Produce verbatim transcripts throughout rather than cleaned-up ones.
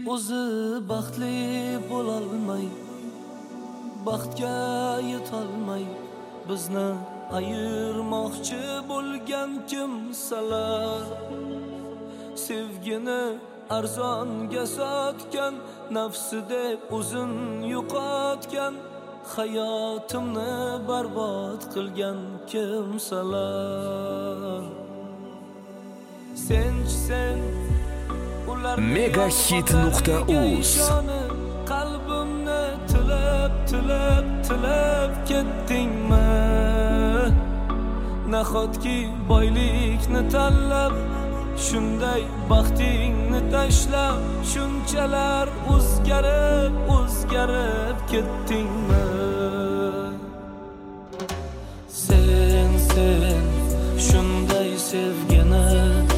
o'zi baxtli bo'lolmay, baxtga yetolmay bizni ayirmoqchi bo'lgan kimsalar, sevgini arzonga sotgan, nafsida o'zin yo'qotgan, hayotimni barbod qilgan kimsalar. Senchi sen megahit nuqta uz qalbimni tilab tilab tilab ketdingmi? Nahotki boylikni tanlab, shunday baxtingni tashlab, shunchalar o'zgarib o'zgarib ketdingmi? Sen sen shunday sevgini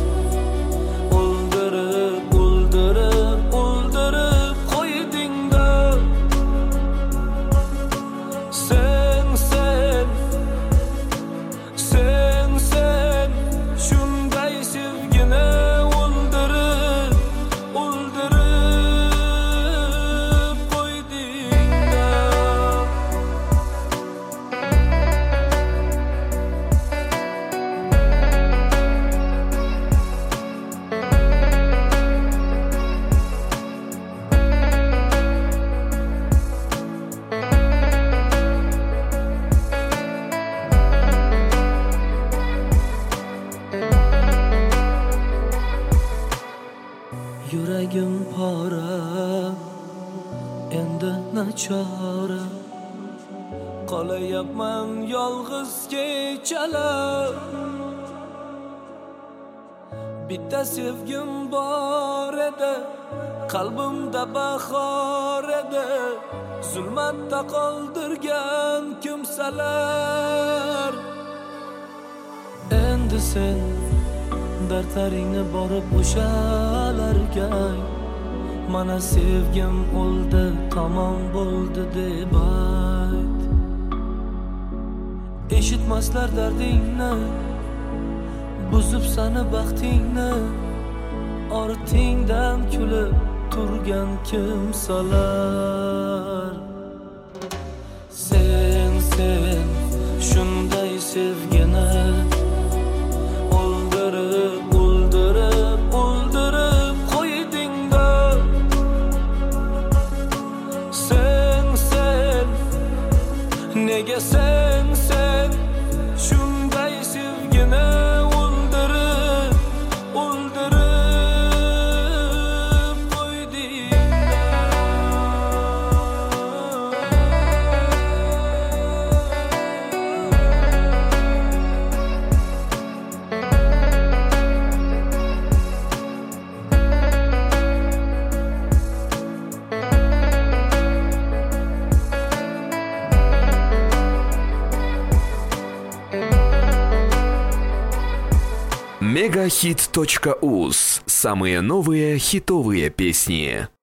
o'ldirib o'ldirib o'ldirib qo'yding-da. Sen sen sen sen shunday sevgini o'ldirib o'ldirib qo'yding-da. Yuragim pora, endi nachora, qolayapman yolg'iz kechalab. Bitta sevgim bor edi, qalbimda bahor edi, zulmatda qoldirgan kimsalar. Endi sen dardlaringni borib o'shalarga, mana sevgim o'ldi, tamom bo'ldi deb ayt. Eshitmaslar dardingni, buzib sani baxtingni, ortingdan kulib turgan kimsalar. Sen sen shunday sevgini o'ldirib o'ldirib o'ldirib qo'yding-da. Sen sen nega sen sen shunday sevgini o'ldirib o'ldirib qo'yding-da. megahit точка уз. Самые новые хитовые песни.